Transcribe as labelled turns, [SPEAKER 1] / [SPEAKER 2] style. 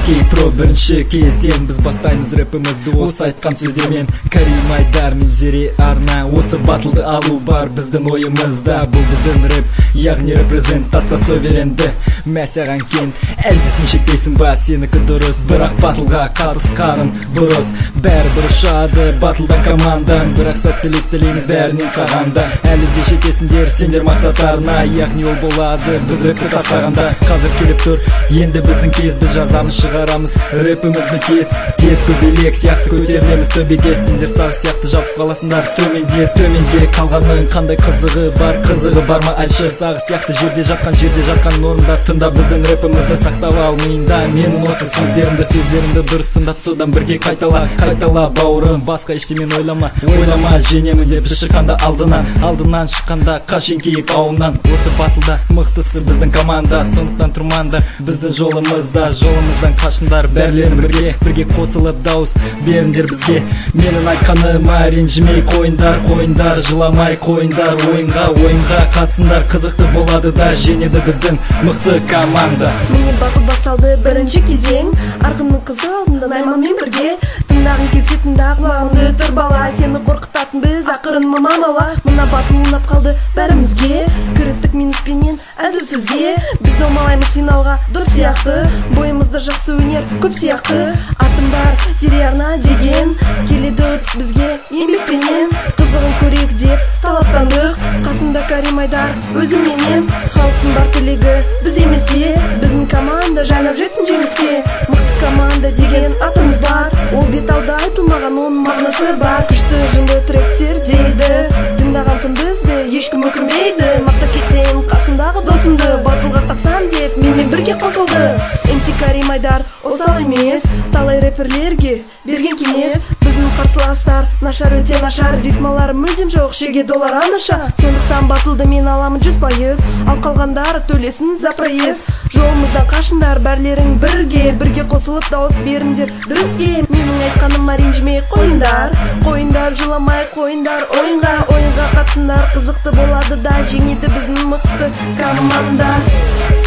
[SPEAKER 1] Pro бірінші кезден біз бастаймыз рэпімізді осы айтқан сөздермен. Карим Айдар мен Зере Арна, осы батылды алу бар біздің ойымызда. Бұл біздің рэп, яғни репрезент таста суверенді. Мә саған кент, әлде сен шекпейсің ба, сенікі дұрыс, бірақ батылға қатысқаным бұрыс. Бәрібір ұшады батылдан командам, бірақ сәттілік тілейміз бәрінен сағанда. Әлі де жетесіңдер сендер мақсаттарына, яғни ол болады біз рэпті тастағанда. Қазір келіп тұр енді біздің кез, біз жазамыз шығарамыз рэпімізді тез көбелек сияқты көтерілеміз төбеге. Сендер сағы сияқты жабысып қаласыңдар төменде қалғанның қандай қызығы бар ма айтшы. Сағы сияқты жерде жатқан орында тыңда біздің рэпімізді сақтап ал миыңда. Менің осы сөздерімді дұрыс тыңдап содан бірге қайтала бауырым. Басқа ештемен ойлама жеңемін деп шыққанда алдынан шыққанда қашен киік ауымнан. Осы батылда мықтысы біздің команда, сондықтан тұрмаңдар біздің жолымыздан қашындар. Бәрлерің бірге қосылып дауыс беріңдер бізге. Менің айтқаныма ренжімей қойындар, жыламай қойындар. Ойынға қатысыңдар, қызықты болады да жеңеді біздің мықты команда.
[SPEAKER 2] Міне батыл басталды бірінші кезең, арғынның қызы алдында найманмен бірге. Тыңдағың келсе тыңда, құлағыңды тұр бала, сені қорқытатын біз ақырын мамала. Мына батыл ұнап қалды бәрімізге, кірістік минуспенен әзіл сөзге. Біз домалаймыз финалға доп сияқты, бойымызда жақсы өнер көп сияқты. Атым бар Зере Арна деген, келеді ұтыс бізге еңбекпенен. Қызығын көрейік деп талаптандық, қасымда Карим Айдар өзіменен. Халықтың бар тілегі біз емес пе, біздің команда жайнап жетсін жеңіске. Мықты команда деген атымыз бар, ол бет алда айтылмаған оның мағынасы бар. Күшті жынды тректер дейді, тыңдаған соң бізді ешкім өкінбейді. Мақта кетсем қасымдағы досымды, батылға қатсам деп менімен бірге қосылды. MC Карим Айдар осал емес, талай рэперлерге берген кеңес. Біздің қарсыластар нашар, өте нашар, рифмалары мүлдем жоқ, шеге доллар анаша. Сондықтан батылды мен аламын 100%, ал қалғандары төлесін за проезд. Жолымыздан қашындар бәрлерің бірге қосылып дауыс беріңдер дұрыске. Менің айтқаныма ренжімей қойындар, жыламай қойындар. Ойынға қатысыңдар, қызықты болады да жеңеді біздің мықты команда.